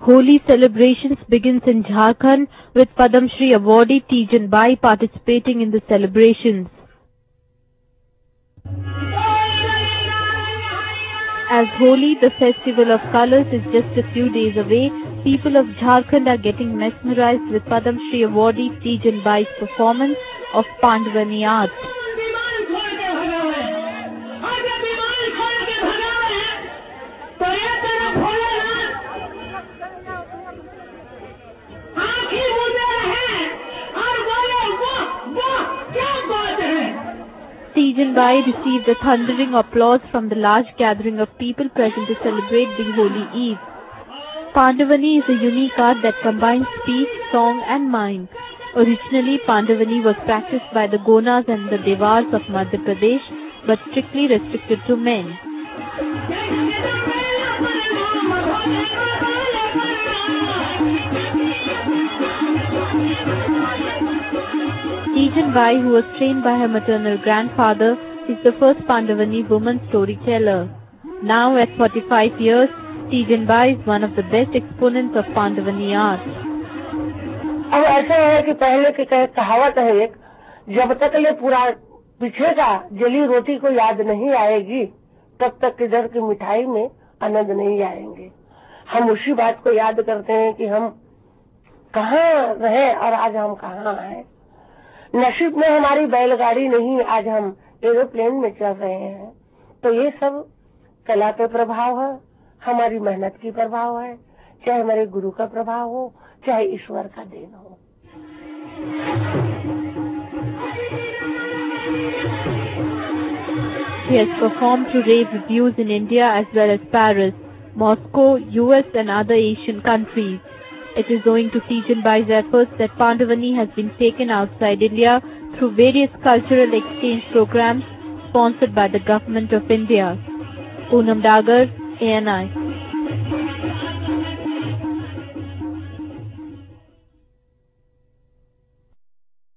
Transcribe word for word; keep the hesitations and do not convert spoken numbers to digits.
Holi celebrations begins in Jharkhand with Padam Shri awardee Tijan Bai participating in the celebrations. As Holi, the festival of colors, is just a few days away, people of Jharkhand are getting mesmerized with Padam Shri awardee Tijan Bai's performance of Pandavani art. Tijan Bai received a thundering applause from the large gathering of people present to celebrate the Holi Eve. Pandavani is a unique art that combines speech, song and mime. Originally, Pandavani was practiced by the Gonas and the Devars of Madhya Pradesh, but strictly restricted to men. Tijan Bai, who was trained by her maternal grandfather, is the first Pandavani woman storyteller. Now at forty-five years, Tijan Bai is one of the best exponents of Pandavani art. अब ऐसा है कि पहले की कहावत है एक, जब तक ले पूरा पिछेगा जली रोटी को याद नहीं आएगी, तब तक किधर की मिठाई में आनंद नहीं आएंगे। हम उसी बात को याद करते हैं कि हम कहाँ रहे और आज हम कहाँ हैं। नसीब में हमारी बैलगाड़ी नहीं, आज हम एरोप्लेन में चल रहे हैं। तो ये सब कला पे प्रभाव है, हमारी मेहनत की प्रभाव है, चाहे हमारे गुरु का प्रभाव हो, चाहे ईश्वर का देन हो। He has performed to rave reviews in India as well as Paris, Moscow, U S and other Asian countries. It is owing to Tijan Bai's efforts that Pandavani has been taken outside India through various cultural exchange programs sponsored by the Government of India. Poonam Dagar, A N I.